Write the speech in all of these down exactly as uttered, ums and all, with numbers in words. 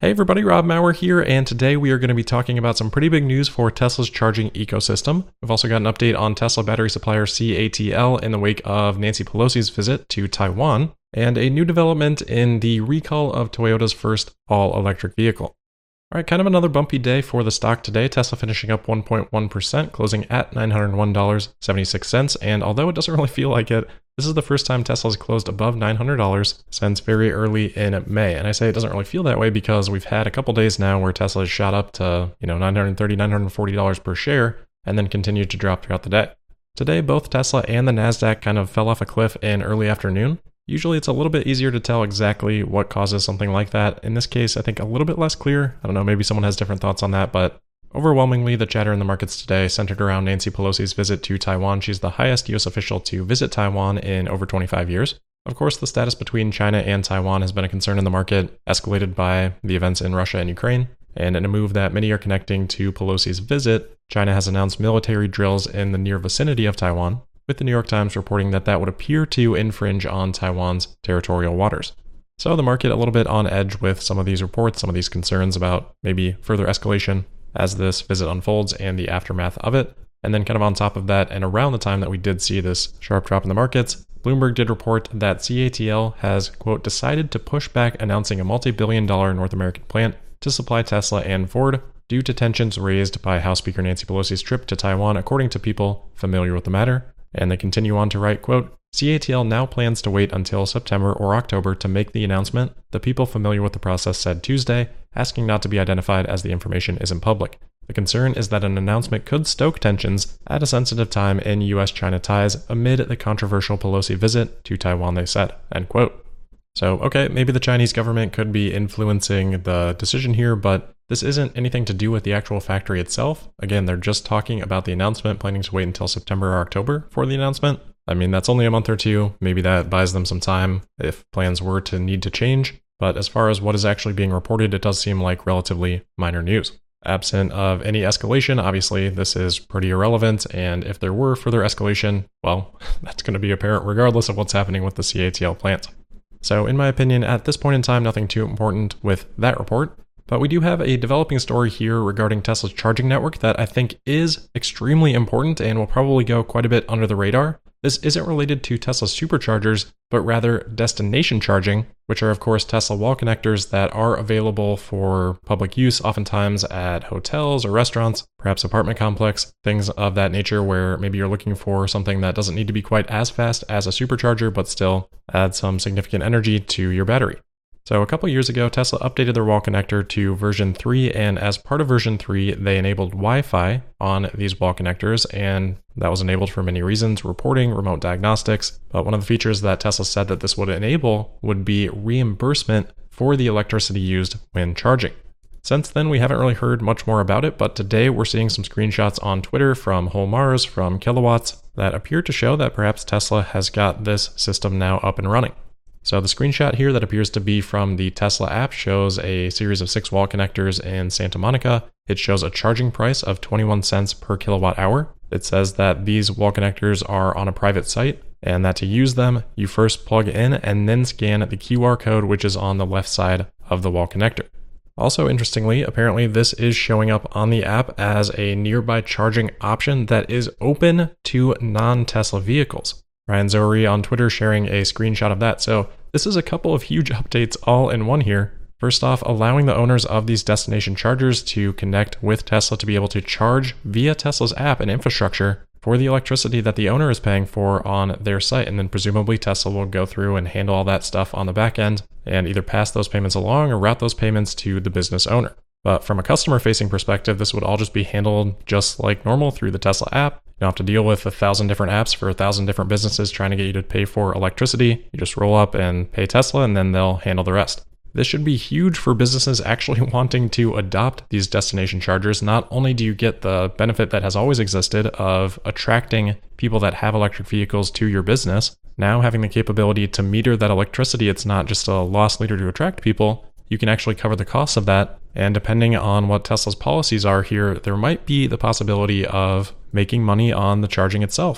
Hey everybody, Rob Maurer here, and today we are going to be talking about some pretty big news for Tesla's charging ecosystem. We've also got an update on Tesla battery supplier C A T L in the wake of Nancy Pelosi's visit to Taiwan, and a new development in the recall of Toyota's first all-electric vehicle. All right, kind of another bumpy day for the stock today. Tesla finishing up one point one percent, closing at nine hundred one dollars and seventy-six cents, and although it doesn't really feel like it, this is the first time Tesla's closed above nine hundred dollars since very early in May. And I say it doesn't really feel that way because we've had a couple days now where Tesla has shot up to, you know, nine hundred thirty dollars, nine hundred forty dollars per share and then continued to drop throughout the day. Today, both Tesla and the Nasdaq kind of fell off a cliff in early afternoon. Usually it's a little bit easier to tell exactly what causes something like that. In this case, I think a little bit less clear. I don't know, maybe someone has different thoughts on that, but overwhelmingly, the chatter in the markets today centered around Nancy Pelosi's visit to Taiwan. She's the highest U S official to visit Taiwan in over twenty-five years. Of course, the status between China and Taiwan has been a concern in the market, escalated by the events in Russia and Ukraine. And in a move that many are connecting to Pelosi's visit, China has announced military drills in the near vicinity of Taiwan, with the New York Times reporting that that would appear to infringe on Taiwan's territorial waters. So the market a little bit on edge with some of these reports, some of these concerns about maybe further escalation as this visit unfolds and the aftermath of it. And then kind of on top of that, and around the time that we did see this sharp drop in the markets, Bloomberg did report that C A T L has, quote, decided to push back announcing a multi-billion dollar North American plant to supply Tesla and Ford due to tensions raised by House Speaker Nancy Pelosi's trip to Taiwan, according to people familiar with the matter. And they continue on to write, quote, C A T L now plans to wait until September or October to make the announcement. The people familiar with the process said Tuesday, asking not to be identified as the information isn't public. The concern is that an announcement could stoke tensions at a sensitive time in U S China ties amid the controversial Pelosi visit to Taiwan, they said, end quote. So, okay, maybe the Chinese government could be influencing the decision here, but this isn't anything to do with the actual factory itself. Again, they're just talking about the announcement, planning to wait until September or October for the announcement. I mean, that's only a month or two. Maybe that buys them some time if plans were to need to change. But as far as what is actually being reported, it does seem like relatively minor news. Absent of any escalation, obviously, this is pretty irrelevant. And if there were further escalation, well, that's going to be apparent regardless of what's happening with the C A T L plant. So in my opinion, at this point in time, nothing too important with that report. But we do have a developing story here regarding Tesla's charging network that I think is extremely important and will probably go quite a bit under the radar. This isn't related to Tesla superchargers, but rather destination charging, which are of course Tesla wall connectors that are available for public use, oftentimes at hotels or restaurants, perhaps apartment complex, things of that nature where maybe you're looking for something that doesn't need to be quite as fast as a supercharger, but still add some significant energy to your battery. So a couple years ago, Tesla updated their wall connector to version three, and as part of version three, they enabled Wi-Fi on these wall connectors, and that was enabled for many reasons, reporting, remote diagnostics. But one of the features that Tesla said that this would enable would be reimbursement for the electricity used when charging. Since then, we haven't really heard much more about it, but today we're seeing some screenshots on Twitter from Whole Mars, from Kilowatts, that appear to show that perhaps Tesla has got this system now up and running. So the screenshot here that appears to be from the Tesla app shows a series of six wall connectors in Santa Monica. It shows a charging price of twenty-one cents per kilowatt hour. It says that these wall connectors are on a private site and that to use them, you first plug in and then scan the Q R code, which is on the left side of the wall connector. Also, interestingly, apparently this is showing up on the app as a nearby charging option that is open to non-Tesla vehicles. Ryan Zohri on Twitter sharing a screenshot of that. So this is a couple of huge updates all in one here. First off, allowing the owners of these destination chargers to connect with Tesla to be able to charge via Tesla's app and infrastructure for the electricity that the owner is paying for on their site. And then presumably Tesla will go through and handle all that stuff on the back end and either pass those payments along or route those payments to the business owner. But from a customer-facing perspective, this would all just be handled just like normal through the Tesla app. You don't have to deal with a thousand different apps for a thousand different businesses trying to get you to pay for electricity. You just roll up and pay Tesla, and then they'll handle the rest. This should be huge for businesses actually wanting to adopt these destination chargers. Not only do you get the benefit that has always existed of attracting people that have electric vehicles to your business, now having the capability to meter that electricity, it's not just a loss leader to attract people. You can actually cover the costs of that. And depending on what Tesla's policies are here, there might be the possibility of making money on the charging itself.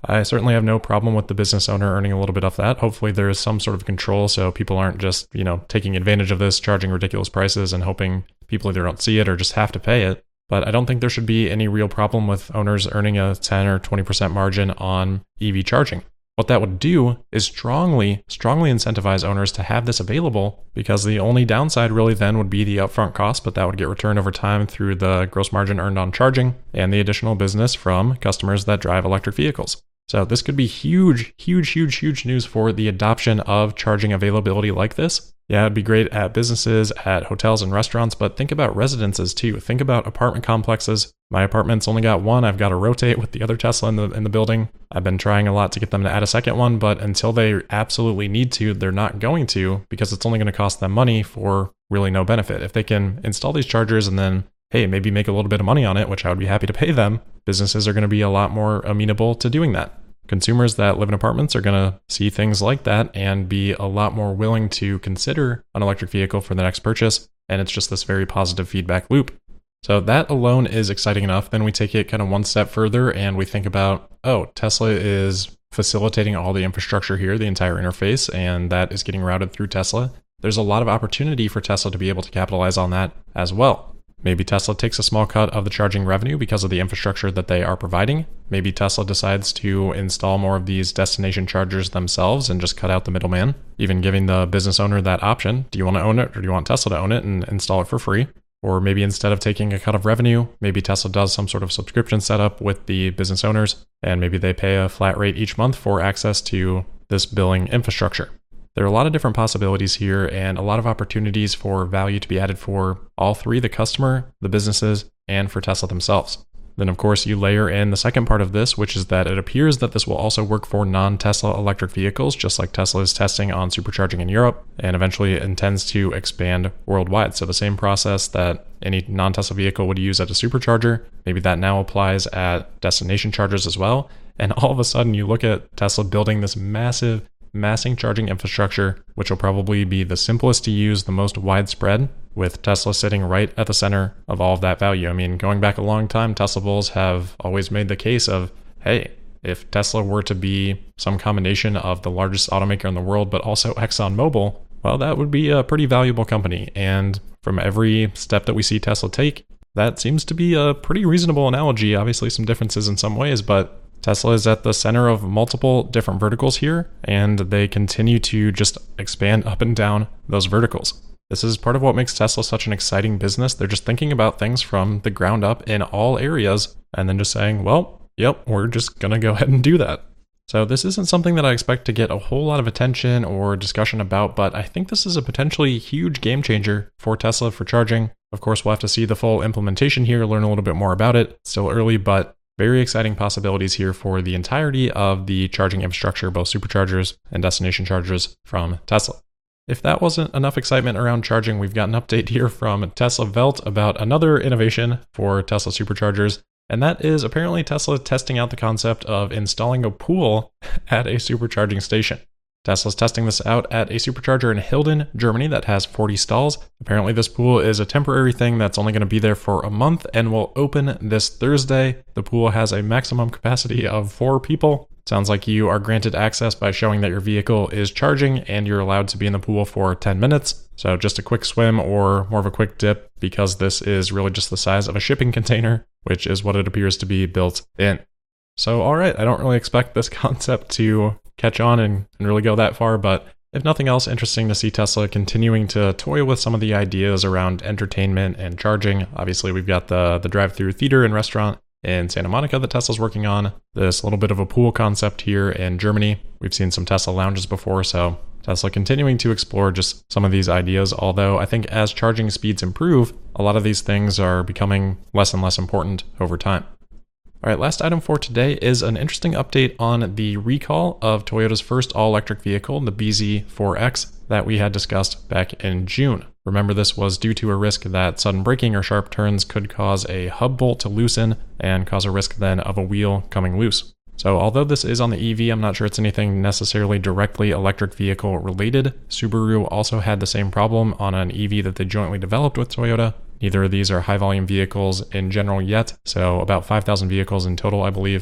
I certainly have no problem with the business owner earning a little bit off that. Hopefully there is some sort of control so people aren't just, you know, taking advantage of this, charging ridiculous prices and hoping people either don't see it or just have to pay it. But I don't think there should be any real problem with owners earning a ten or twenty percent margin on E V charging. What that would do is strongly, strongly incentivize owners to have this available, because the only downside really then would be the upfront cost, but that would get returned over time through the gross margin earned on charging and the additional business from customers that drive electric vehicles. So this could be huge, huge, huge, huge news for the adoption of charging availability like this. Yeah, it'd be great at businesses, at hotels and restaurants, but think about residences too. Think about apartment complexes. My apartment's only got one. I've got to rotate with the other Tesla in the in the building. I've been trying a lot to get them to add a second one, but until they absolutely need to, they're not going to, because it's only going to cost them money for really no benefit. If they can install these chargers and then, hey, maybe make a little bit of money on it, which I would be happy to pay them, businesses are going to be a lot more amenable to doing that. Consumers that live in apartments are going to see things like that and be a lot more willing to consider an electric vehicle for the next purchase. And it's just this very positive feedback loop. So that alone is exciting enough. Then we take it kind of one step further and we think about, oh, Tesla is facilitating all the infrastructure here, the entire interface, and that is getting routed through Tesla. There's a lot of opportunity for Tesla to be able to capitalize on that as well. Maybe Tesla takes a small cut of the charging revenue because of the infrastructure that they are providing. Maybe Tesla decides to install more of these destination chargers themselves and just cut out the middleman, even giving the business owner that option. Do you want to own it or do you want Tesla to own it and install it for free? Or maybe instead of taking a cut of revenue, maybe Tesla does some sort of subscription setup with the business owners, and maybe they pay a flat rate each month for access to this billing infrastructure. There are a lot of different possibilities here and a lot of opportunities for value to be added for all three, the customer, the businesses, and for Tesla themselves. Then of course you layer in the second part of this, which is that it appears that this will also work for non-Tesla electric vehicles, just like Tesla is testing on supercharging in Europe and eventually intends to expand worldwide. So the same process that any non-Tesla vehicle would use at a supercharger, maybe that now applies at destination chargers as well. And all of a sudden you look at Tesla building this massive massing charging infrastructure, which will probably be the simplest to use, the most widespread, with Tesla sitting right at the center of all of that value. I mean, going back a long time, Tesla bulls have always made the case of, hey, if Tesla were to be some combination of the largest automaker in the world, but also ExxonMobil, well, that would be a pretty valuable company. And from every step that we see Tesla take, that seems to be a pretty reasonable analogy. Obviously some differences in some ways, but Tesla is at the center of multiple different verticals here, and they continue to just expand up and down those verticals. This is part of what makes Tesla such an exciting business. They're just thinking about things from the ground up in all areas, and then just saying, well, yep, we're just going to go ahead and do that. So this isn't something that I expect to get a whole lot of attention or discussion about, but I think this is a potentially huge game changer for Tesla for charging. Of course, we'll have to see the full implementation here, learn a little bit more about it. It's still early, but very exciting possibilities here for the entirety of the charging infrastructure, both superchargers and destination chargers from Tesla. If that wasn't enough excitement around charging, we've got an update here from Tesla Welt about another innovation for Tesla superchargers, and that is apparently Tesla testing out the concept of installing a pool at a supercharging station. Tesla's testing this out at a supercharger in Hilden, Germany that has forty stalls. Apparently this pool is a temporary thing that's only going to be there for a month and will open this Thursday. The pool has a maximum capacity of four people. Sounds like you are granted access by showing that your vehicle is charging and you're allowed to be in the pool for ten minutes. So just a quick swim or more of a quick dip, because this is really just the size of a shipping container, which is what it appears to be built in. So all right, I don't really expect this concept to catch on and, and really go that far, but if nothing else, interesting to see Tesla continuing to toy with some of the ideas around entertainment and charging. Obviously, we've got the, the drive-through theater and restaurant in Santa Monica that Tesla's working on, this little bit of a pool concept here in Germany. We've seen some Tesla lounges before, so Tesla continuing to explore just some of these ideas, although I think as charging speeds improve, a lot of these things are becoming less and less important over time. All right, last item for today is an interesting update on the recall of Toyota's first all-electric vehicle, the B Z four X, that we had discussed back in June. Remember, this was due to a risk that sudden braking or sharp turns could cause a hub bolt to loosen and cause a risk then of a wheel coming loose. So although this is on the E V, I'm not sure it's anything necessarily directly electric vehicle related. Subaru also had the same problem on an E V that they jointly developed with Toyota. Neither of these are high volume vehicles in general yet, so about five thousand vehicles in total, I believe.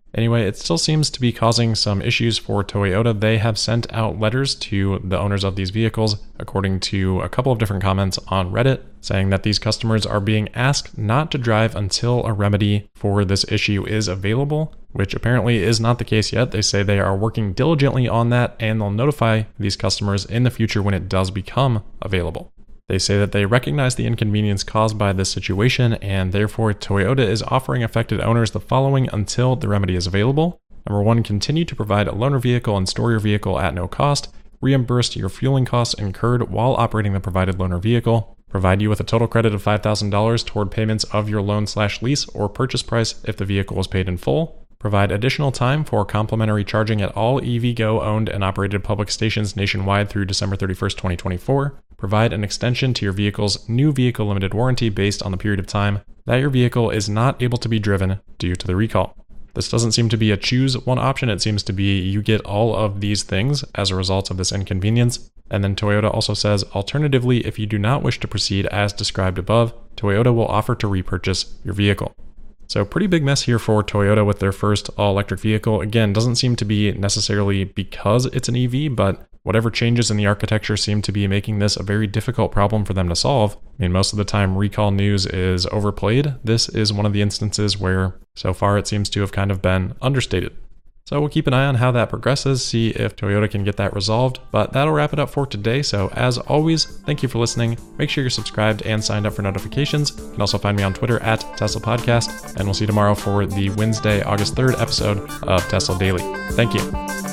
Anyway, it still seems to be causing some issues for Toyota. They have sent out letters to the owners of these vehicles, according to a couple of different comments on Reddit, saying that these customers are being asked not to drive until a remedy for this issue is available, which apparently is not the case yet. They say they are working diligently on that, and they'll notify these customers in the future when it does become available. They say that they recognize the inconvenience caused by this situation, and therefore Toyota is offering affected owners the following until the remedy is available. Number one, continue to provide a loaner vehicle and store your vehicle at no cost. Reimburse your fueling costs incurred while operating the provided loaner vehicle. Provide you with a total credit of five thousand dollars toward payments of your loan slash lease or purchase price if the vehicle was paid in full. Provide additional time for complimentary charging at all EVgo owned and operated public stations nationwide through December thirty-first, twenty twenty-four. Provide an extension to your vehicle's new vehicle limited warranty based on the period of time that your vehicle is not able to be driven due to the recall. This doesn't seem to be a choose one option. It seems to be you get all of these things as a result of this inconvenience. And then Toyota also says, alternatively, if you do not wish to proceed as described above, Toyota will offer to repurchase your vehicle. So pretty big mess here for Toyota with their first all-electric vehicle. Again, doesn't seem to be necessarily because it's an E V, but whatever changes in the architecture seem to be making this a very difficult problem for them to solve. I mean, most of the time recall news is overplayed. This is one of the instances where so far it seems to have kind of been understated. So we'll keep an eye on how that progresses, see if Toyota can get that resolved, but that'll wrap it up for today. So as always, thank you for listening. Make sure you're subscribed and signed up for notifications. You can also find me on Twitter at Tesla Podcast, and we'll see you tomorrow for the Wednesday, August third episode of Tesla Daily. Thank you.